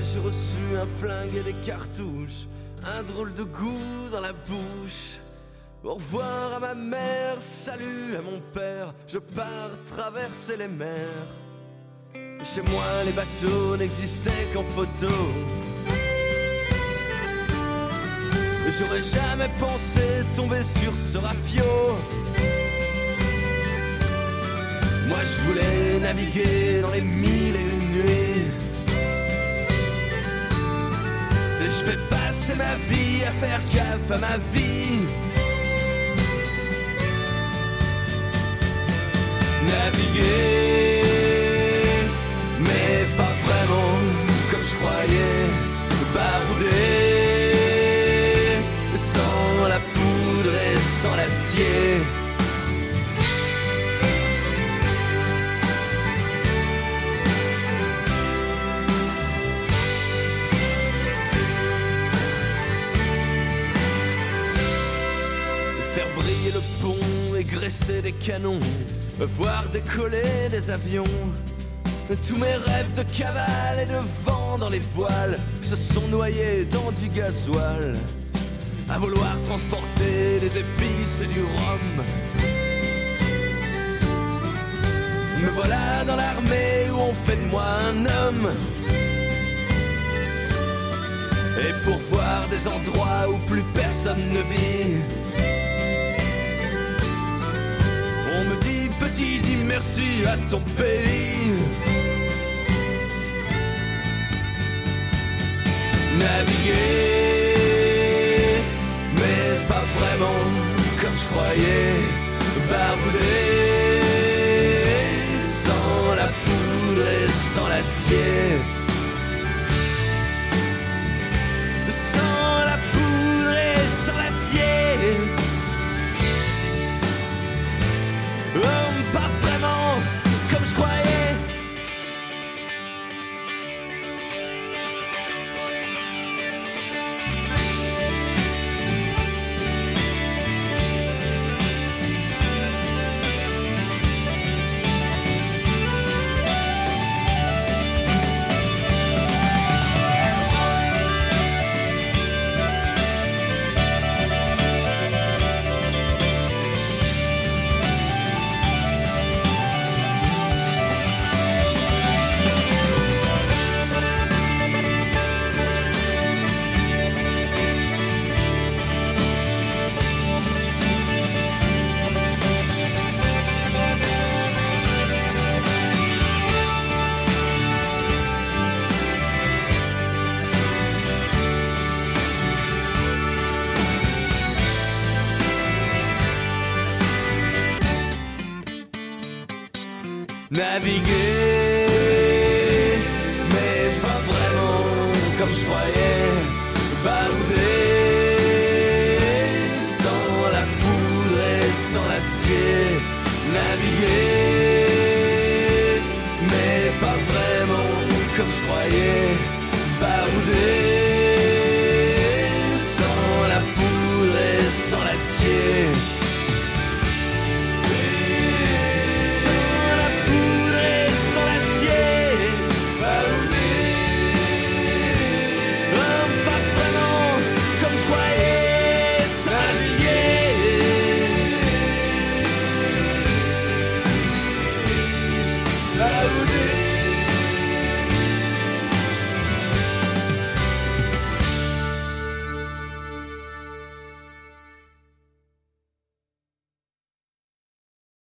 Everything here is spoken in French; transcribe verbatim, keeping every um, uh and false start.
j'ai reçu un flingue et des cartouches, un drôle de goût dans la bouche. Au revoir à ma mère, salut à mon père, je pars traverser les mers. Chez moi les bateaux n'existaient qu'en photo. Et j'aurais jamais pensé tomber sur ce rafio. Moi je voulais naviguer dans les mille et une nuits. Et je vais passer ma vie à faire gaffe à ma vie. Naviguer, mais pas vraiment comme je croyais. Barouder, sans la poudre et sans l'acier. Faire briller le pont et graisser des canons, voir décoller des avions. Tous mes rêves de cavale et de vent dans les voiles se sont noyés dans du gasoil. À vouloir transporter des épices et du rhum. Me voilà dans l'armée où on fait de moi un homme. Et pour voir des endroits où plus personne ne vit, on me dit petit, dis merci à ton pays. Naviguer, mais pas vraiment comme je croyais. Barouder, sans la poudre et sans l'acier. Sans la poudre et sans l'acier. Oh, pas vraiment comme je croyais. Naviguer, mais pas vraiment comme je croyais. Barouder, sans la poudre et sans l'acier. Naviguer, mais pas vraiment comme je croyais.